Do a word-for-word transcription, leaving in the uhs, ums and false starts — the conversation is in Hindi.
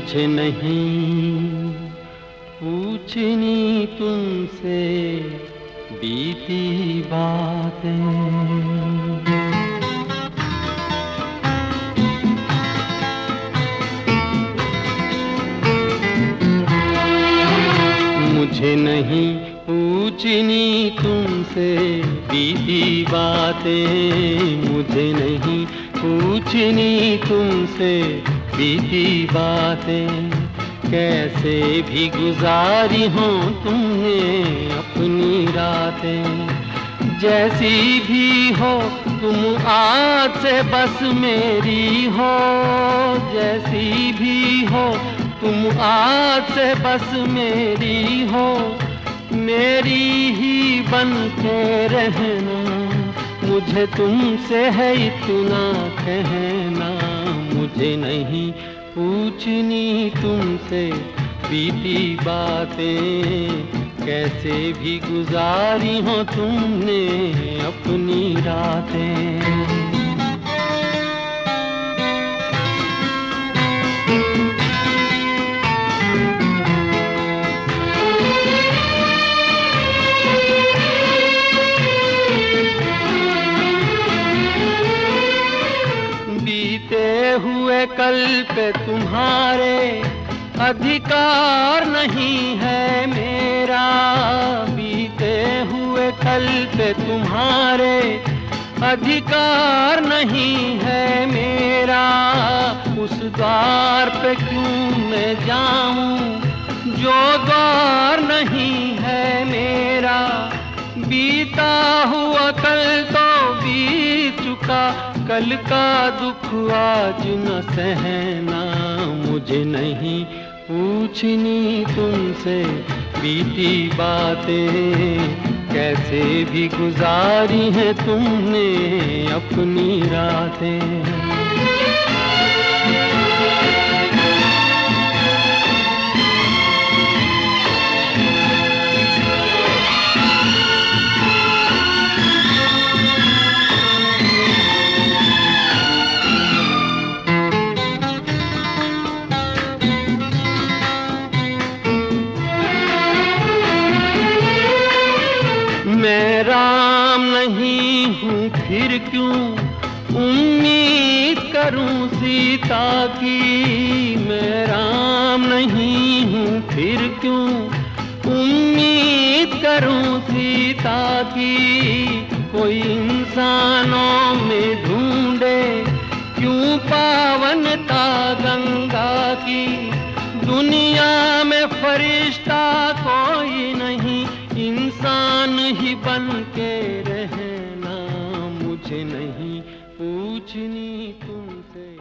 मुझे नहीं पूछनी तुमसे बीती बातें। मुझे नहीं पूछनी तुमसे बीती बातें, मुझे नहीं पूछनी तुमसे बीती बातें। कैसे भी गुजारी हो तुमने अपनी रातें, जैसी भी हो तुम आज से बस मेरी हो, जैसी भी हो तुम आज से बस मेरी हो, मेरी ही बन के रहना। मुझे तुमसे है इतना कहना, मुझे नहीं पूछनी तुमसे बीती बातें। कैसे भी गुजारी हो तुमने अपनी रातें। हुए कल पे तुम्हारे अधिकार नहीं है मेरा, बीते हुए कल पे तुम्हारे अधिकार नहीं है मेरा। उस द्वार पे क्यों मैं जाऊं जो द्वार नहीं है मेरा। बीता हुआ कल तो बीत चुका, कल का दुख आज न सहना। मुझे नहीं पूछनी तुमसे बीती बातें। कैसे भी गुजारी है तुमने अपनी रातें। मैं राम नहीं हूँ फिर क्यों उम्मीद करूँ सीता की। मैं राम नहीं हूँ फिर क्यों उम्मीद करूँ सीता की। कोई इंसानों में ढूंढे क्यों पावनता गंगा की। दुनिया में फरिश्ता कोई नहीं, इंसान ही बन के रहना। मुझे नहीं पूछनी तुमसे